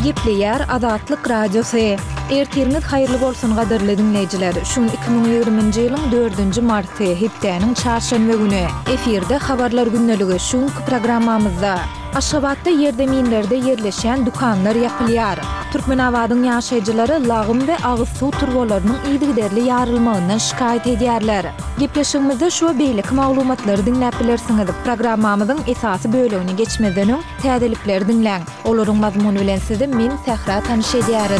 Gepleyer Azatlyk Radiosu. Ertiriniz hayırlı bolsun gadyrly dinleyijiler. Şun 2020-nji ýylyň 4-nji marty hepdeniň çarşamba güni efirde habarlar günneligi şun programmamyzda Aşgabatda yerdeminlerde yerleşen dukanlar ýapylýar. Türkmenabadyň ýaşaýjylary lagym we agyz suw turbolarynyň ýygyderli ýarylmagyndan şikayet edýärler. Gepleşigimizde şu beýlik maglumatlary dinläp bilersiňiz. Programmamyzyň esasy bölegine geçmeden öň täzelikleri dinläň. Olaryň mazmuny bilen sizi men Sehra tanyş edýärin.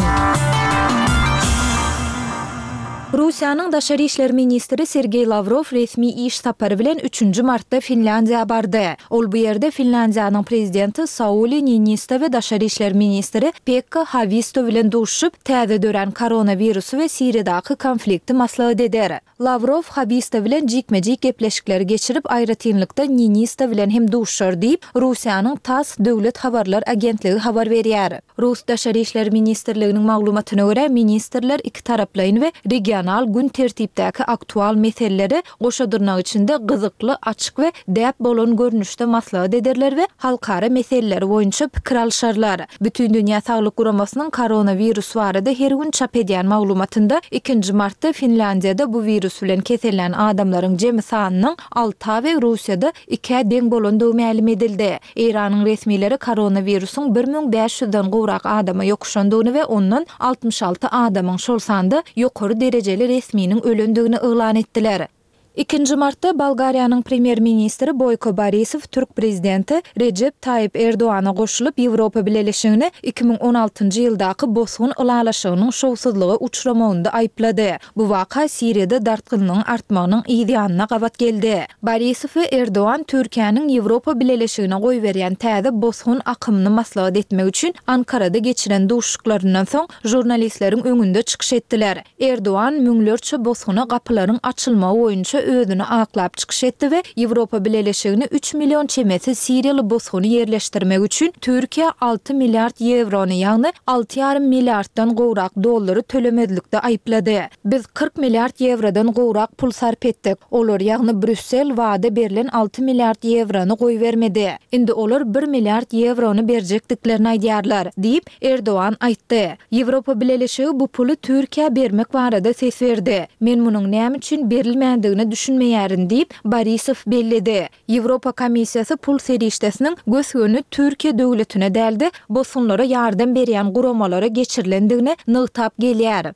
Russiýanyň Daşary işler ministri Sergey Lavrov resmi iş sapary bilen 3-nji martda Finlandiýa bardy. Ol bu ýerde Finlandiýanyň prezidenti Sauli Niinistö we Daşary işler ministri Pekka Haavisto bilen duşup täze dören koronawirusu we Siriýadaky konflikti maslahat eder. Lavrov Haavisto bilen jikme-jik gepleşikleri geçirip aýratynlykda Niinistö bilen hem duşar diýip Russiýanyň TASS döwlet habarlar agentligi habar berýär. Rus Daşary işler ministrliginiň maglumatyna görä ministrler iki taraplaýyn we regional gün tertipdäki aktual meseleleri goşadyrnak içinde gyzykly, açyk we däp bolan görnüşde maslahat ederler we halkara meseleleri boýunça pikir alşarlar. Bütün dünýä saglyk guramasynyň koronavirus barada her gün çap edýän maglumatynda 2-nji martda Finlandiýada bu virus bilen keselen adamlaryň jemy sanynyň 6 we Russiýada 2-ä deň bolandygy ma'lum edildi. Iranyň resmileri koronavirusyň 1500-den gowrak adama ýokuşandygyny we ondan 66 adamyň şol sanda ýokary derejeli resminiň ölendigini elan etdiler. 2-nji martda Bolgariýanyň premier ministri Boyko Borisov Türk prezidenti Recep Tayyip Erdoğan'a goşulyp Ýewropa Birleşigini 2016-njy ýyldaky bosgun ılalaşygynyň şowsuzlygy uçuramagynda aýplady. Bu waka Siriýada dartgynlygyň artmagynyň ýa-da gabat geldi. Borisov we Erdoğan Türkiýanyň Ýewropa Birleşigine goý berýän täze bosgun akymyny maslahat etmek üçin Ankarada geçiren duşuklaryndan soň jurnalistleriň öňünde çykyş etdiler. Erdoğan müňlerçe bosguna gapylaryň açylmagy boýunça özüni aklap çykyş etdi we Ýewropa Birleşigine 3 million çemesi Siriýaly bosguny yerleşdirmek üçin Türkiýe 6 milliard eurony ýagny 6,5 milliarddan gowrak dollary tölemedlikde aýplady. Biz 40 milliard eurodan gowrak pul sarp etdik. Olar ýagny Brüssel wada berilen 6 milliard eurony goý bermedi. Indi olar 1 milliard eurony berjekdiklerini aýdýarlar diýip Erdoğan aýtdy. Ýewropa Birleşigi bu puly Türkiýe bermek barada ses berdi. Men munyň näme üçin berilmändigini düşünmeýärin diýip Borisov bellidi. Ýewropa Komissiýasy pul serişdesiniň gösgöni Türkiýe döwletine däldi, bosgunlara ýardam berýän guramalara geçirilendigini nygtap gelýär.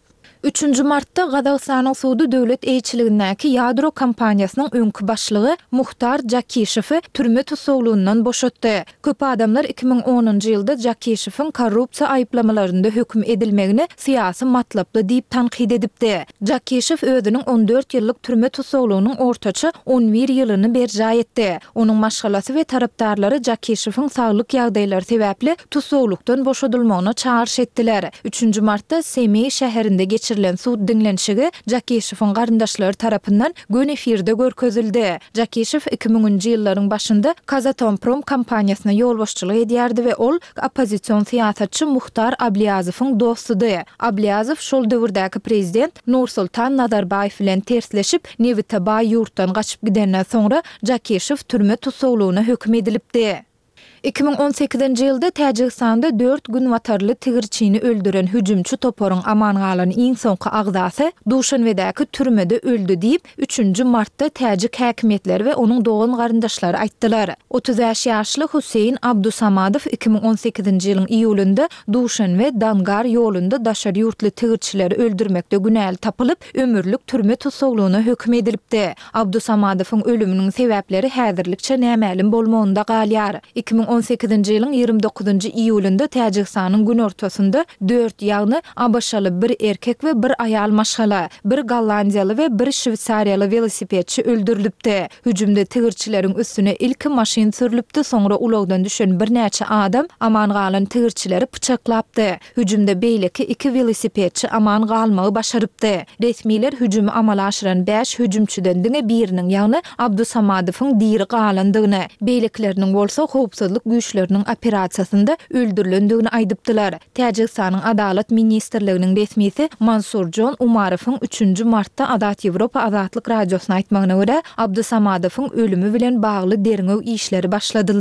3-nji martda Gazagstanyň Suudi döwlet eýçiligindäki ýadro kompaniýasynyň öňkü başlygy Muhtar Jakişewi türme tutuklugyndan boşatdy. Köp adamlar 2010-njy ýylda Jakişewiň korrupsiýa aýplamalарynda hökm edilmegini syýasy matlaply diýip tanqid edipdi. Jakişew özüniň 14 ýyllyk türme tutuklugynyň ortaça 11 ýylyny berja etdi. Onuň maşgalasy we tarapdarlary Jakişewiň saglyk ýagdaýlary sebäpli tutuklukdan boşadylmagyna çağırş etdiler. 3-nji martda Semey şäherinde geçirilen suud dinlenşigi Jakişewiň garyndaşlary tarapyndan gün efirde görkezildi. Jakişew 2000-nji ýyllaryň başynda Kazatomprom kompaniýasyna ýolbaşçylyk edýärdi we ol opozisiýon syýasatçy Muhtar Ablyazow'yň dostudy. Ablyazov şol döwürdäki prezident Nursultan Nazarbayew bilen tersleşip Nevitaba ýurtdan gaçyp gidenden soňra Jakişew türme tutuklugyna hökm edilipdi. 2018-nji ýylda Täjikistanda 4 gün watarly tigirçini öldüren hüjümçi toporyň aman galan iň soňky agdasy Duşanbedäki türmede öldü diýip 3-nji martda Täjik häkimetleri we onuň dogan garyndaşlary aýtdylar. 35 ýaşly Huseýn Abdusamadow 2018-nji ýylyň iýulynda Duşanbe Dangar ýolunda daşary ýurtly tigirçileri öldürmekde günäli tapylyp ömürlük türme tutuklugyna hökm edilipdi. Abdusamadowyň ölüminiň sebäpleri häzirlikçe nämälim bolmagynda galýar. 2018-nji ýylyň 29-njy iýulynda Täjikistanyň gün ortasynda 4 ýagny abaşaly bir erkek we bir aýal maşgala, bir Gollandiýaly we bir Şwitsariýaly velosipedçi öldürilipdi. Hüjümde tigirçileriň üstüne ilki maşyn sürilipdi, soňra ulagdan düşen bir näçe adam aman galan tigirçileri pyçaklapdy. Hüjümde beýleki 2 velosipedçi aman galmagy başarypdy. Resmiler hüjümi amala aşyran 5 hüjümçiden biriniň ýagny Abdusamadowyň diri galandygyny, beýlekleriň bolsa howpsuzlyk güýçleriniň operasiýasynda öldürilendigini aýdypdylar. Täjikistanyň Adalet ministrliginiň resmisi Mansurjon Umarowyň 3-nji martda Adat Ýewropa Azatlyk radiosyna aýtmagyna görä Abdusamadowyň ölümi bilen bagly deriňe işleri başlady.